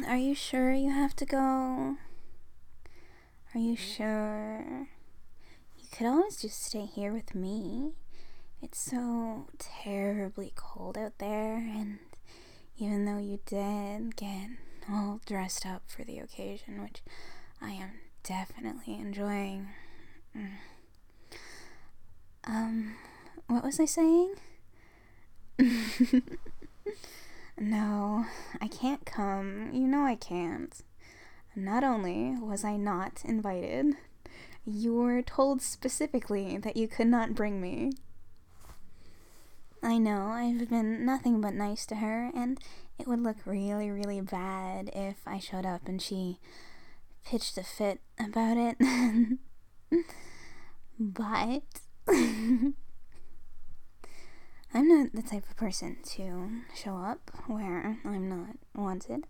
Are you sure you have to go? Are you sure? You could always just stay here with me. It's so terribly cold out there, and even though you did get all dressed up for the occasion, which I am definitely enjoying. What was I saying? No, I can't come. You know I can't. Not only was I not invited, you were told specifically that you could not bring me. I know, I've been nothing but nice to her, and it would look really, really bad if I showed up and she pitched a fit about it. But I'm not the type of person to show up where I'm not wanted.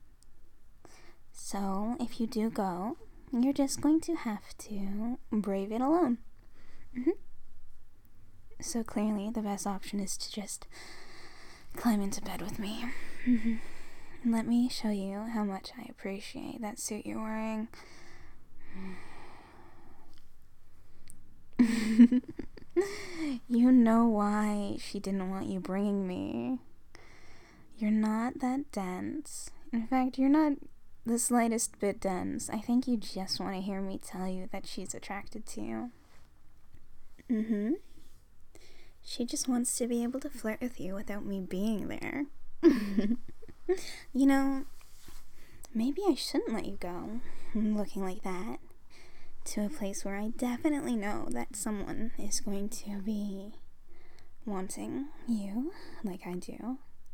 So if you do go, you're just going to have to brave it alone. So clearly the best option is to just climb into bed with me. Let me show you how much I appreciate that suit you're wearing. You know why she didn't want you bringing me. You're not that dense. In fact, you're not the slightest bit dense. I think you just want to hear me tell you that she's attracted to you. She just wants to be able to flirt with you without me being there. You know, maybe I shouldn't let you go looking like that to a place where I definitely know that someone is going to be wanting you like I do.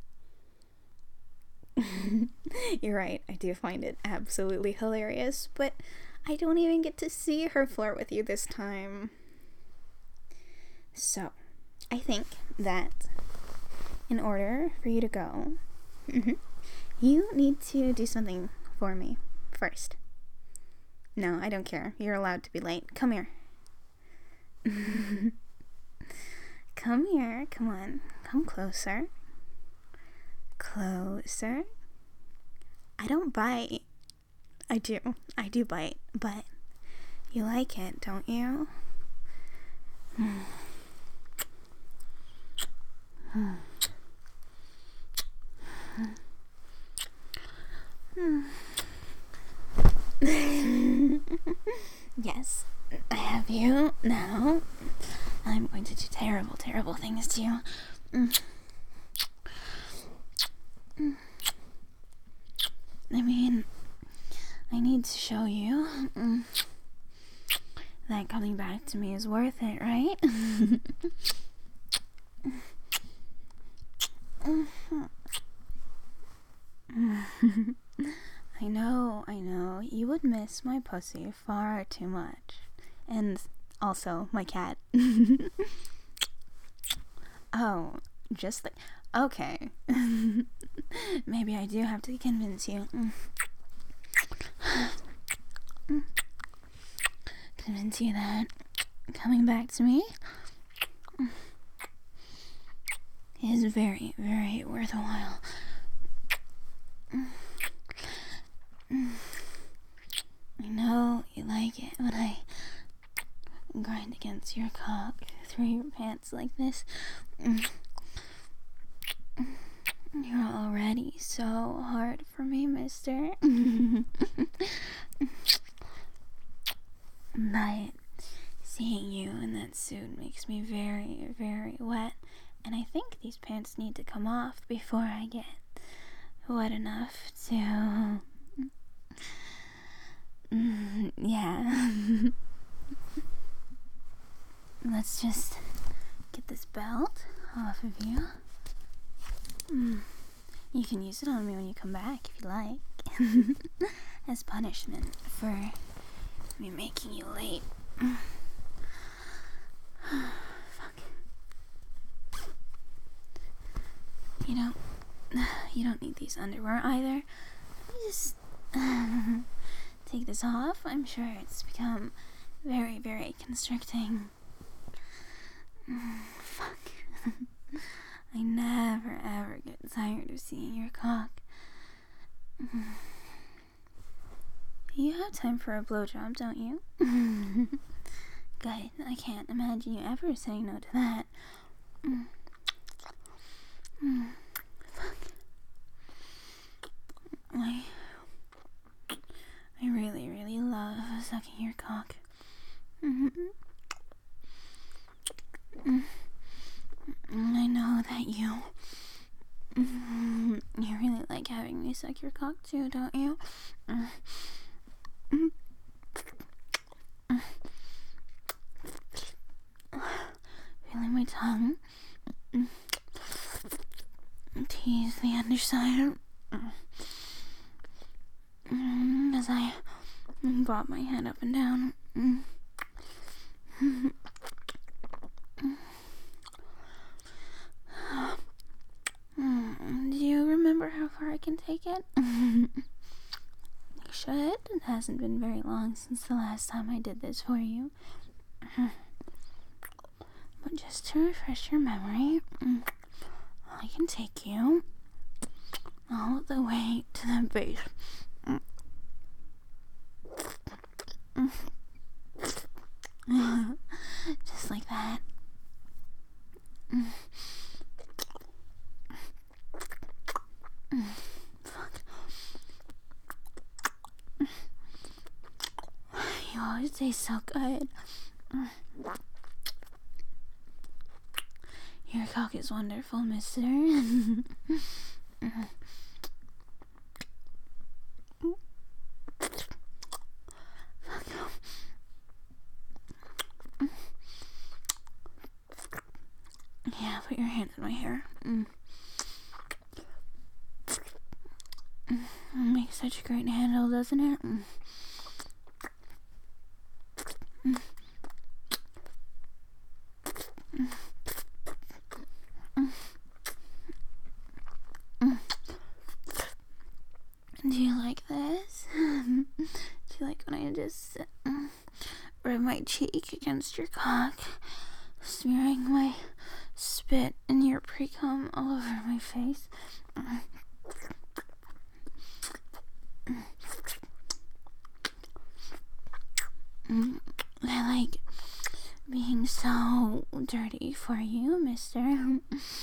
You're right, I do find it absolutely hilarious, but I don't even get to see her flirt with you this time. So, I think that in order for you to go, you need to do something for me first. No, I don't care. You're allowed to be late. Come here. Come here. Come on. Come closer. Closer. I don't bite. I do. I do bite. But you like it, don't you? Yes, I have you now. I'm going to do terrible, terrible things to you. I mean, I need to show you that coming back to me is worth it, right? I know, you would miss my pussy far too much. And also my cat. Oh, just like, okay. Maybe I do have to convince you. Convince you that coming back to me is very, very worthwhile. I know you like it when I grind against your cock through your pants like this. You're already so hard for me, mister. But seeing you in that suit makes me very, very wet. And I think these pants need to come off before I get wet enough to... yeah. Let's just get this belt off of you. You can use it on me when you come back if you like. As punishment for me making you late. Fuck. You don't need these underwear either. Just take this off. I'm sure it's become very, very constricting. Fuck. I never ever get tired of seeing your cock. You have time for a blowjob, don't you? Good. I can't imagine you ever saying no to that. Fuck. I really, really love sucking your cock. I know that you really like having me suck your cock too, don't you? Feeling my tongue tease the underside as I bob my head up and down. Do you remember how far I can take it? You should. It hasn't been very long since the last time I did this for you. But just to refresh your memory, I can take you all the way to the base. Just like that. Fuck. You always taste so good. Your cock is wonderful, mister. Yeah, put your hand in my hair. Makes such a great handle, doesn't it? Do you like this? Do you like when I just rub my cheek against your cock, smearing my spit and your pre-cum all over my face? I like being so dirty for you, mister.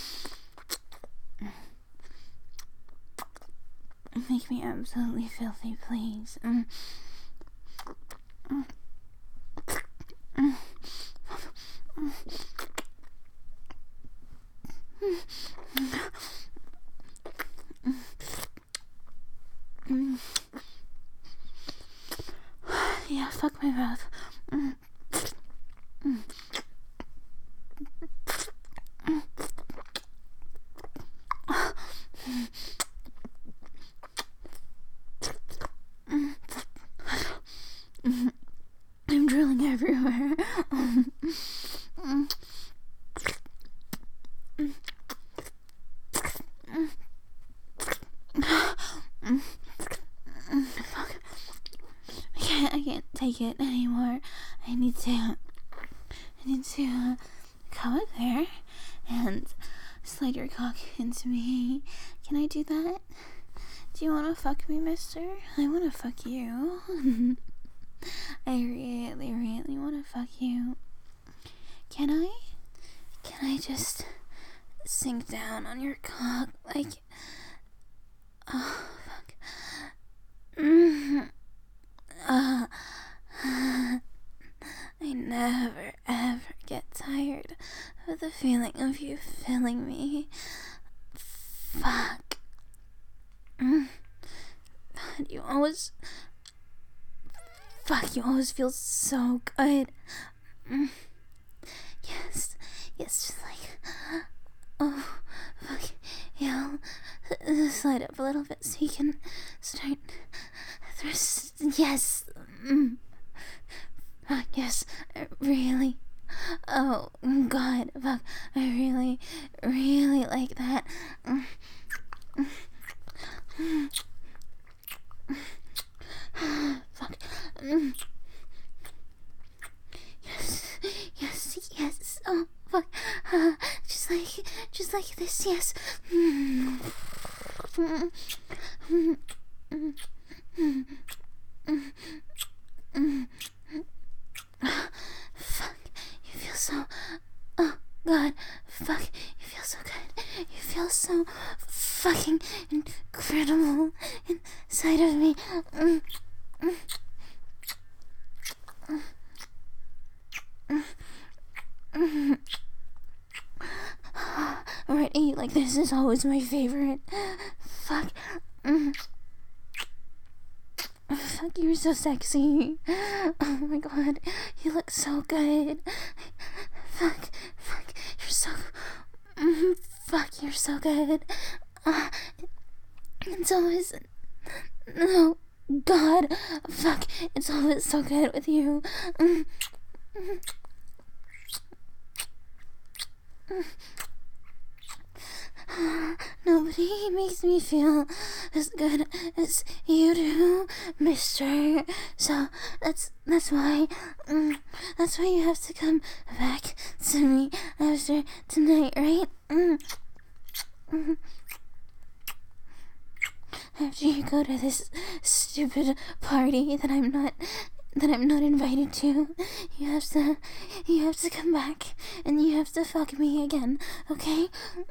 Make me absolutely filthy, please. Yeah, fuck my mouth. I'm drooling everywhere. Fuck. I can't take it anymore. I need to come up there and slide your cock into me. Can I do that? Do you want to fuck me, mister? I want to fuck you. I really, really want to fuck you. Can I? Can I just sink down on your cock like... Oh, fuck. I never, ever get tired of the feeling of you filling me. Fuck. God, you always feel so good. Yes, just like... Oh, fuck. Yeah, I'll slide up a little bit so you can start... Yes. Fuck, yes, really. Oh, God, fuck, I really, really like that. Fuck. Yes. Oh, fuck. Just like this. Yes. fucking incredible inside of me. Already, like, this is always my favorite. Fuck. Fuck, you're so sexy. Oh my god, you look so good. Fuck, you're so... fuck, you're so good. It's always... No, God. Fuck, it's always so good with you. Nobody makes me feel as good as you do, mister. So that's why you have to come back to me after tonight, right? After you go to this stupid party that I'm not invited to, you have to come back and you have to fuck me again, okay?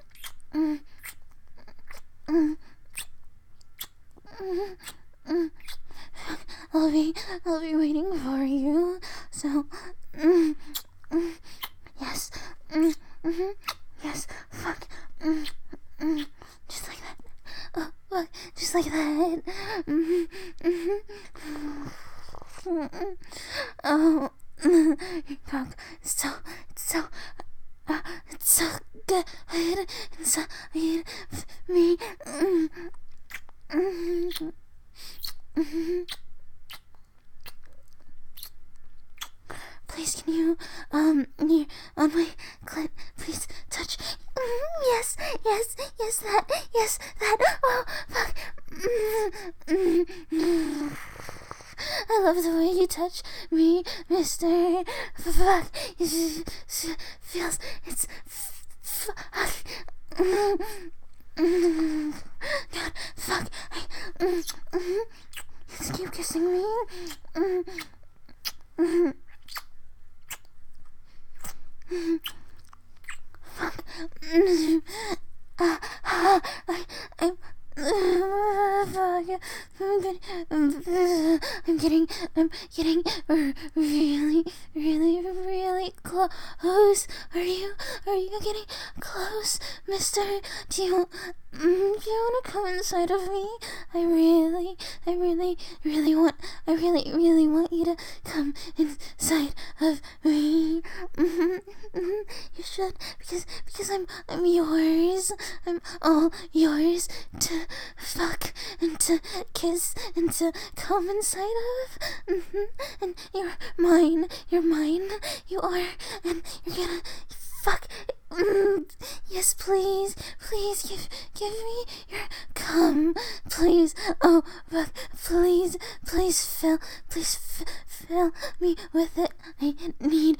I'll be waiting for you. So, yes, yes, fuck, just like that. Oh, fuck, just like that. Oh, fuck, it's so good inside me. Please, can you, near, on my clit, please touch. Yes, that. Oh, fuck. I love the way you touch me, mister. Fuck. It feels, it's, fuck. God, fuck. Just keep kissing me. Fuck. I'm getting really close. Are you getting close, mister? Do you want to come inside of me? I really want you to come inside of me. You should, because I'm yours. I'm all yours to fuck and to kiss and to come inside of. And you're mine. You are, and you're gonna fuck. Yes, please give me your cum, please. Oh, fuck, please fill me with it. I need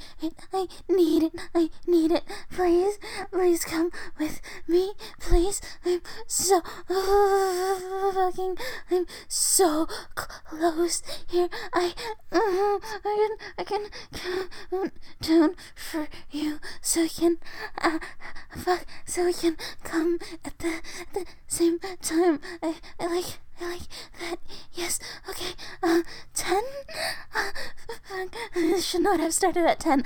it. Please come with me, please. I'm so close here. I can count down for you, so you can fuck, so we can come at the same time. I like that. Yes, okay. 10. I should not have started at 10.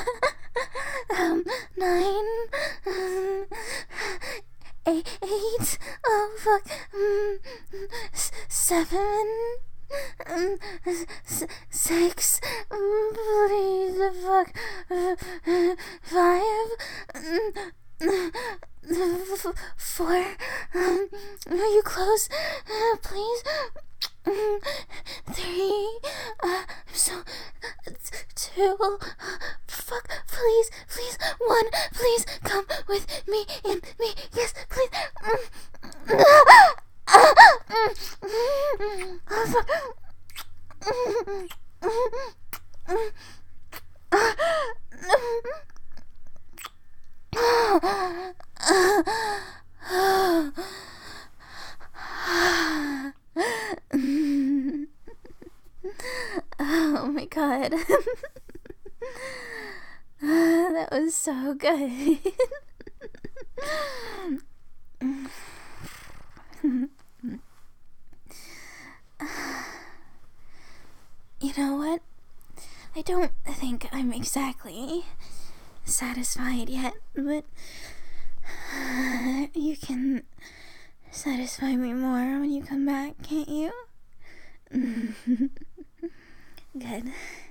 9. 8. Oh fuck. 7. 6. Please, fuck. 5. 4. Are you close? Please. 3. I'm so... 2. Fuck, please. 1. Please come with me and me. Yes, please. Oh, fuck. Oh my god. That was so good. know what? I don't think I'm exactly satisfied yet, but you can satisfy me more when you come back, can't you? Good.